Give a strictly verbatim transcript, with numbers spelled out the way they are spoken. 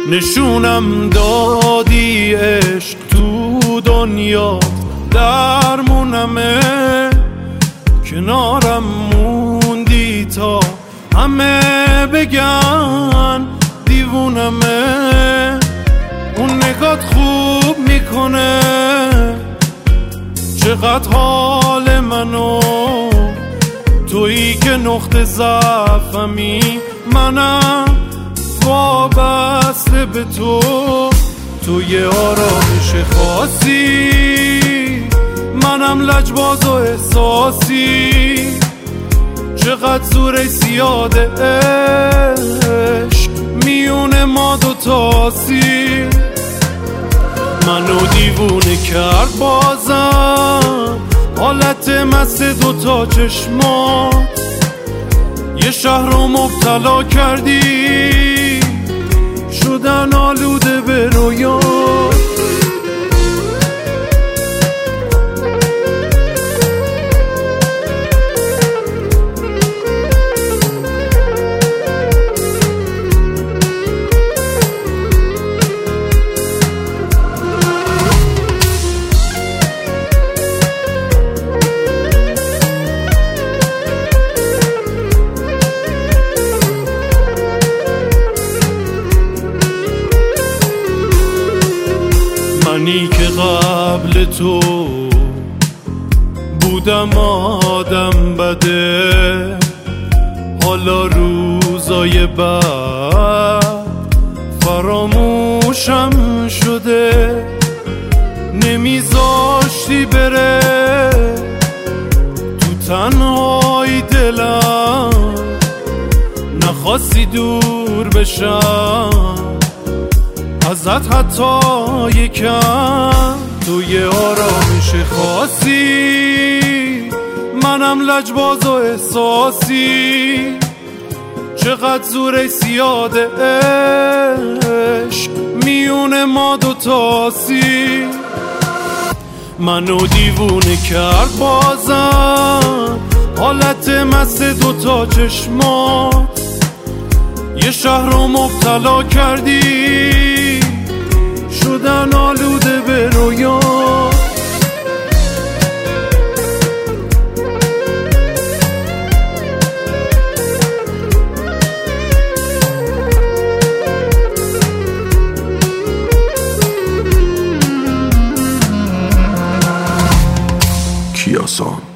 نشونم دادی عشق تو دنیا درمونمه، کنارم موندی تا همه بگن دیوونمه. اون نگات خوب میکنه چقدر حال منو، تویی که نقطه ضعفمی، منم وابسته به تو. تو یه آرامش خاصی، منم لجباز و احساسی. چقدر زوره زیاده عشق میونه ما دو تاسی. منو دیوونه کرد بازم حالت مست دوتا چشمات. یه شهر رو مبتلا کردی شدن آلوده به رویا. منی که قبل تو بودم آدم بده، حالا روزای بعد فراموشم شده. نمیذاشتی بره تو تنهای دلم، نخواستی دور بشم ازت حتی یکم. تو یه آرامش خاصی، منم لجباز و احساسی. چقدر زوره زیاده عشق میونه ما دو تاسی. منو دیوونه کرد بازم حالت مست دوتا چشمات. یه شهر رو مبتلا کردی شدن آلوده به رویا. کیاسان.